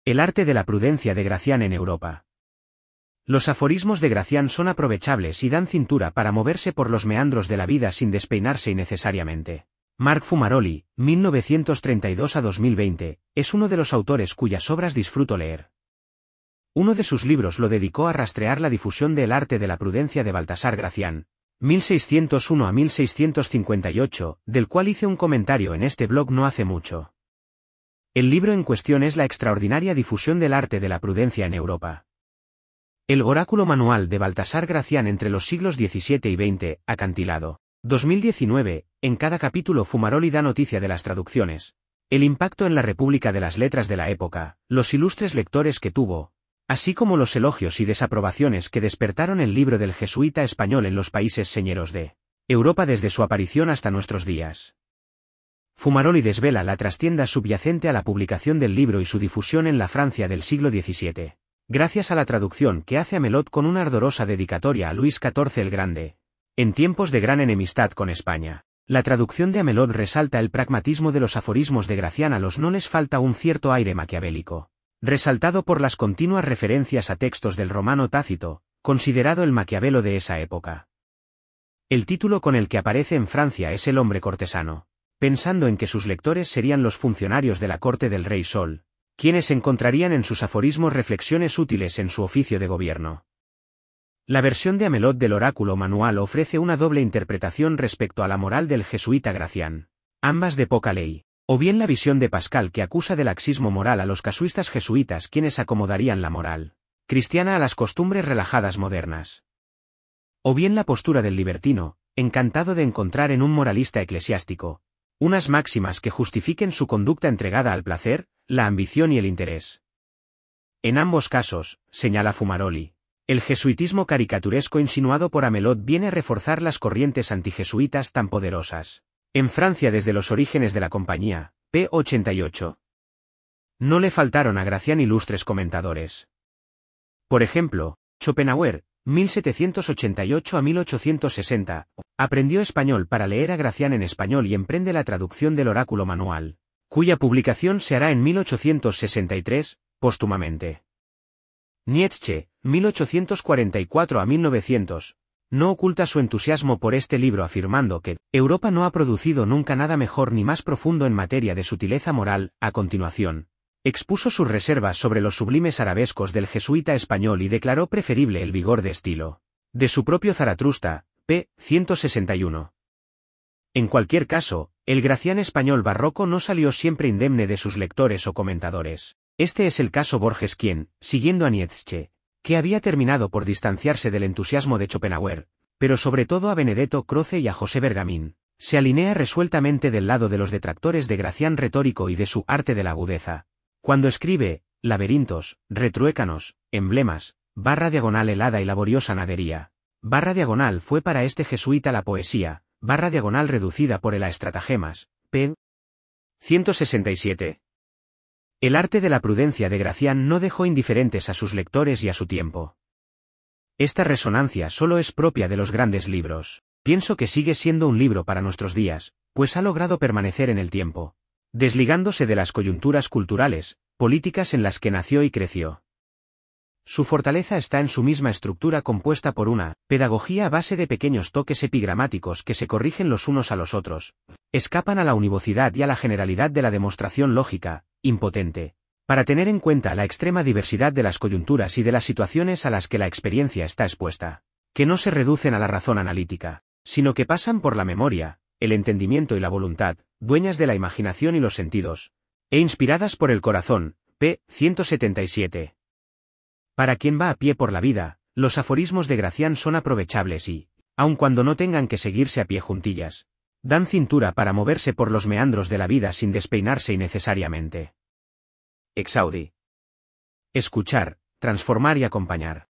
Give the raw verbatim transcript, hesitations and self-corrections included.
El arte de la prudencia de Gracián en Europa. Los aforismos de Gracián son aprovechables y dan cintura para moverse por los meandros de la vida sin despeinarse innecesariamente. Marc Fumaroli, mil novecientos treinta y dos a dos mil veinte, es uno de los autores cuyas obras disfruto leer. Uno de sus libros lo dedicó a rastrear la difusión del arte de la prudencia de Baltasar Gracián, mil seiscientos uno a mil seiscientos cincuenta y ocho, del cual hice un comentario en este blog no hace mucho. El libro en cuestión es la extraordinaria difusión del arte de la prudencia en Europa. El oráculo manual de Baltasar Gracián entre los siglos diecisiete y veinte, acantilado. dos mil diecinueve, en cada capítulo Fumaroli da noticia de las traducciones, el impacto en la República de las letras de la época, los ilustres lectores que tuvo, así como los elogios y desaprobaciones que despertaron el libro del jesuita español en los países señeros de Europa desde su aparición hasta nuestros días. Fumaroli desvela la trastienda subyacente a la publicación del libro y su difusión en la Francia del siglo diecisiete. Gracias a la traducción que hace Amelot con una ardorosa dedicatoria a Luis catorce el Grande, en tiempos de gran enemistad con España. La traducción de Amelot resalta el pragmatismo de los aforismos de Gracián, a los no les falta un cierto aire maquiavélico, resaltado por las continuas referencias a textos del romano Tácito, considerado el Maquiavelo de esa época. El título con el que aparece en Francia es El hombre cortesano, pensando en que sus lectores serían los funcionarios de la corte del rey Sol, quienes encontrarían en sus aforismos reflexiones útiles en su oficio de gobierno. La versión de Amelot del oráculo manual ofrece una doble interpretación respecto a la moral del jesuita Gracián, ambas de poca ley, o bien la visión de Pascal que acusa de laxismo moral a los casuistas jesuitas, quienes acomodarían la moral cristiana a las costumbres relajadas modernas, o bien la postura del libertino, encantado de encontrar en un moralista eclesiástico unas máximas que justifiquen su conducta entregada al placer, la ambición y el interés. En ambos casos, señala Fumaroli, el jesuitismo caricaturesco insinuado por Amelot viene a reforzar las corrientes antijesuitas tan poderosas en Francia desde los orígenes de la compañía, p. ochenta y ocho. No le faltaron a Gracián ilustres comentadores. Por ejemplo, Schopenhauer, mil setecientos ochenta y ocho a mil ochocientos sesenta, aprendió español para leer a Gracián en español y emprende la traducción del oráculo manual, cuya publicación se hará en mil ochocientos sesenta y tres, póstumamente. Nietzsche, mil ochocientos cuarenta y cuatro a mil novecientos, no oculta su entusiasmo por este libro afirmando que Europa no ha producido nunca nada mejor ni más profundo en materia de sutileza moral. A continuación, expuso sus reservas sobre los sublimes arabescos del jesuita español y declaró preferible el vigor de estilo de su propio Zaratrusta, p. ciento sesenta y uno. En cualquier caso, el Gracián español barroco no salió siempre indemne de sus lectores o comentadores. Este es el caso Borges, quien, siguiendo a Nietzsche, que había terminado por distanciarse del entusiasmo de Schopenhauer, pero sobre todo a Benedetto Croce y a José Bergamín, se alinea resueltamente del lado de los detractores de Gracián retórico y de su arte de la agudeza, cuando escribe laberintos, retruécanos, emblemas, barra diagonal helada y laboriosa nadería, barra diagonal fue para este jesuita la poesía, barra diagonal reducida por el a estratagemas, p. ciento sesenta y siete. El arte de la prudencia de Gracián no dejó indiferentes a sus lectores y a su tiempo. Esta resonancia solo es propia de los grandes libros. Pienso que sigue siendo un libro para nuestros días, pues ha logrado permanecer en el tiempo, desligándose de las coyunturas culturales, políticas en las que nació y creció. Su fortaleza está en su misma estructura compuesta por una pedagogía a base de pequeños toques epigramáticos que se corrigen los unos a los otros, escapan a la univocidad y a la generalidad de la demostración lógica, impotente, para tener en cuenta la extrema diversidad de las coyunturas y de las situaciones a las que la experiencia está expuesta, que no se reducen a la razón analítica, sino que pasan por la memoria, el entendimiento y la voluntad, dueñas de la imaginación y los sentidos, e inspiradas por el corazón, p. ciento setenta y siete. Para quien va a pie por la vida, los aforismos de Gracián son aprovechables y, aun cuando no tengan que seguirse a pie juntillas, dan cintura para moverse por los meandros de la vida sin despeinarse innecesariamente. Exaudi. Escuchar, transformar y acompañar.